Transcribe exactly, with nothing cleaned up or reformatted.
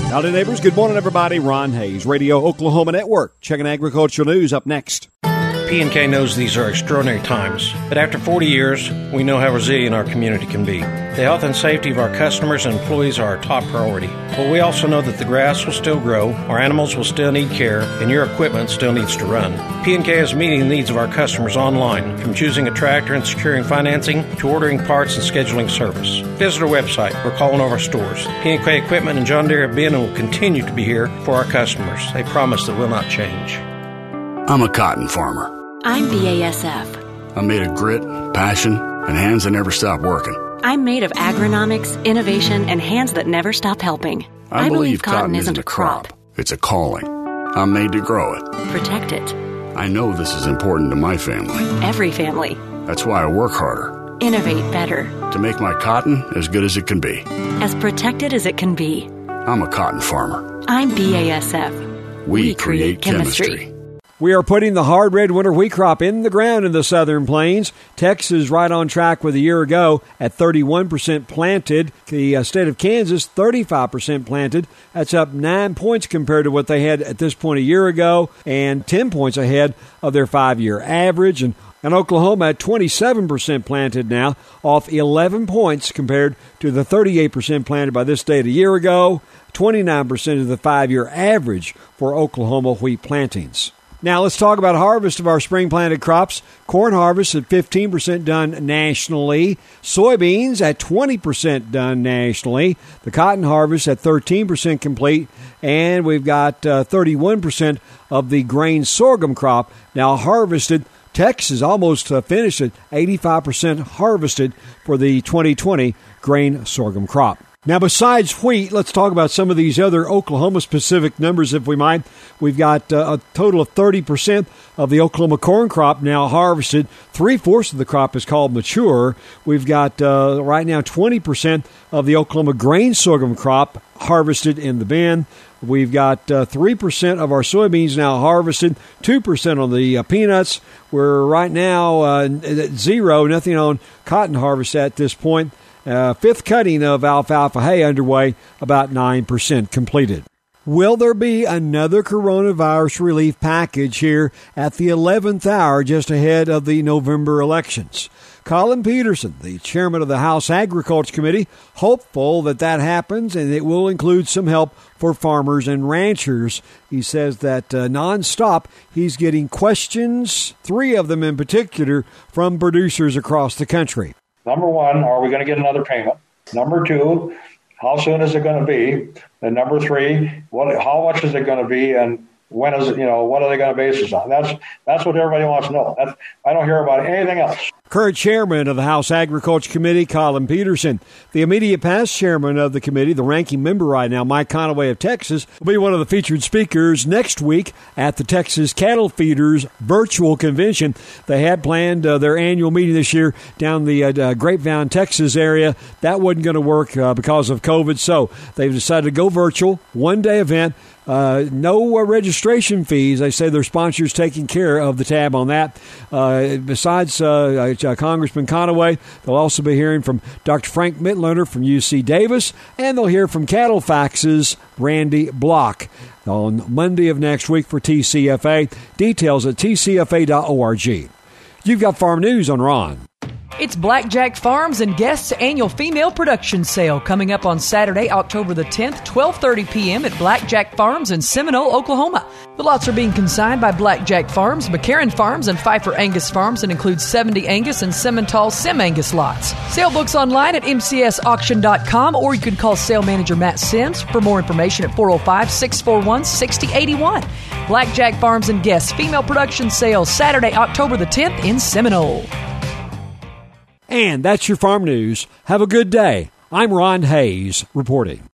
Howdy, neighbors. Good morning, everybody. Ron Hayes, Radio Oklahoma Network. Checking agricultural news up next. P and K knows these are extraordinary times, but after forty years, we know how resilient our community can be. The health and safety of our customers and employees are our top priority. But we also know that the grass will still grow, our animals will still need care, and your equipment still needs to run. P and K is meeting the needs of our customers online, from choosing a tractor and securing financing to ordering parts and scheduling service. Visit our website or call one of our stores. P and K Equipment and John Deere have been and will continue to be here for our customers. They promise that will not change. I'm a cotton farmer. I'm B A S F. I'm made of grit, passion, and hands that never stop working. I'm made of agronomics, innovation, and hands that never stop helping. I, I believe cotton, cotton isn't a crop. crop. It's a calling. I'm made to grow it. Protect it. I know this is important to my family. Every family. That's why I work harder. Innovate better. To make my cotton as good as it can be. As protected as it can be. I'm a cotton farmer. I'm B A S F. We, we create, create chemistry. chemistry. We are putting the hard red winter wheat crop in the ground in the southern plains. Texas right on track with a year ago at thirty-one percent planted. The uh, state of Kansas, thirty-five percent planted. That's up nine points compared to what they had at this point a year ago and ten points ahead of their five-year average. And, and Oklahoma at twenty-seven percent planted now, off eleven points compared to the thirty-eight percent planted by this date a year ago, twenty-nine percent of the five-year average for Oklahoma wheat plantings. Now let's talk about harvest of our spring planted crops. Corn harvest at fifteen percent done nationally. Soybeans at twenty percent done nationally. The cotton harvest at thirteen percent complete. And we've got uh, thirty-one percent of the grain sorghum crop now harvested. Texas almost uh, finished at eighty-five percent harvested for the twenty twenty grain sorghum crop. Now, besides wheat, let's talk about some of these other Oklahoma-specific numbers, if we might. We've got uh, a total of thirty percent of the Oklahoma corn crop now harvested. Three-fourths of the crop is called mature. We've got, uh, right now, twenty percent of the Oklahoma grain sorghum crop harvested in the bin. We've got uh, three percent of our soybeans now harvested, two percent on the uh, peanuts. We're right now uh, at zero, nothing on cotton harvest at this point. Uh, fifth cutting of alfalfa hay underway, about nine percent completed. Will there be another coronavirus relief package here at the eleventh hour just ahead of the November elections? Collin Peterson, the chairman of the House Agriculture Committee, hopeful that that happens and it will include some help for farmers and ranchers. He says that uh, nonstop he's getting questions, three of them in particular, from producers across the country. Number one, are we going to get another payment? Number two, how soon is it going to be? And number three, what? How much is it going to be? And when is it? You know, what are they going to base this on? That's that's what everybody wants to know. That's, I don't hear about anything else. Current chairman of the House Agriculture Committee, Collin Peterson. The immediate past chairman of the committee, the ranking member right now, Mike Conaway of Texas, will be one of the featured speakers next week at the Texas Cattle Feeders virtual convention. They had planned uh, their annual meeting this year down the uh, Grapevine, Texas area. That wasn't going to work uh, because of COVID, so they've decided to go virtual, one-day event. Uh, no uh, registration fees. They say their sponsors taking care of the tab on that. Uh, besides uh, uh, Congressman Conaway, they'll also be hearing from Doctor Frank Mitloehner from U C Davis, and they'll hear from CattleFax's Randy Block on Monday of next week for T C F A. Details at T C F A dot org. You've got Farm News on Ron. It's Blackjack Farms and Guests' annual female production sale coming up on Saturday, October the tenth, twelve thirty p.m. at Blackjack Farms in Seminole, Oklahoma. The lots are being consigned by Blackjack Farms, McCarran Farms, and Pfeiffer Angus Farms and includes seventy Angus and Simmental Sim Angus lots. Sale books online at M C S auction dot com, or you can call sale manager Matt Sims for more information at four oh five, six four one, six oh eight one. Blackjack Farms and Guests female production sale Saturday, October the tenth in Seminole. And that's your farm news. Have a good day. I'm Ron Hayes reporting.